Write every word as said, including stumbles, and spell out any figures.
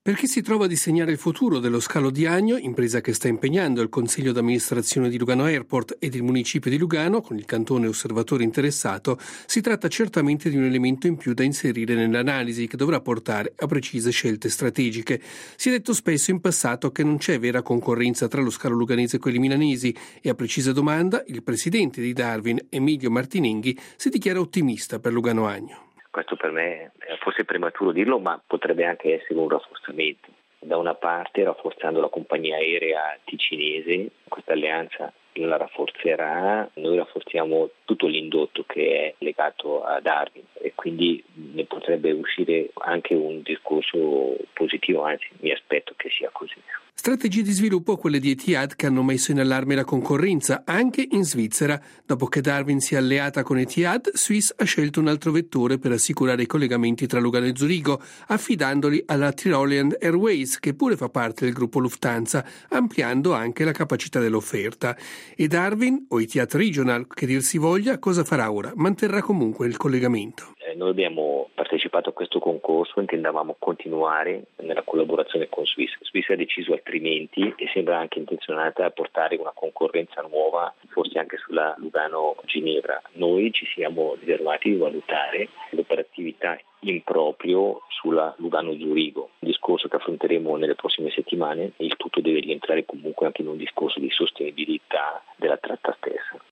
Perché si trova a disegnare il futuro dello scalo di Agno, impresa che sta impegnando il Consiglio d'amministrazione di Lugano Airport ed il Municipio di Lugano, con il cantone osservatore interessato, si tratta certamente di un elemento in più da inserire nell'analisi che dovrà portare a precise scelte strategiche. Si è detto spesso in passato che non c'è vera concorrenza tra lo scalo luganese e quelli milanesi e a precisa domanda il presidente di Darwin, Emilio Martinenghi, si dichiara ottimista per Lugano Agno. Questo per me è forse prematuro dirlo, ma potrebbe anche essere un rafforzamento. Da una parte rafforzando la compagnia aerea ticinese, questa alleanza la rafforzerà, noi rafforziamo tutto l'indotto che è legato a Darwin e quindi ne potrebbe uscire anche un discorso positivo, anzi mi aspetto che sia così. Strategie di sviluppo quelle di Etihad che hanno messo in allarme la concorrenza anche in Svizzera. Dopo che Darwin si è alleata con Etihad, Swiss ha scelto un altro vettore per assicurare i collegamenti tra Lugano e Zurigo, affidandoli alla Tyrolean Airways, che pure fa parte del gruppo Lufthansa, ampliando anche la capacità dell'offerta. E Darwin, o Etihad Regional, che dir si voglia, cosa farà ora? Manterrà comunque il collegamento. Eh, noi abbiamo partecipato a questo concorso, intendavamo continuare nella collaborazione con Swiss. Swiss ha deciso altrimenti e sembra anche intenzionata a portare una concorrenza nuova, forse anche sulla Lugano-Ginevra. Noi ci siamo riservati di valutare l'operatività in proprio sulla Lugano-Zurigo, un discorso che affronteremo nelle prossime settimane e il tutto deve rientrare comunque anche in un discorso di sostenibilità della tratta stessa.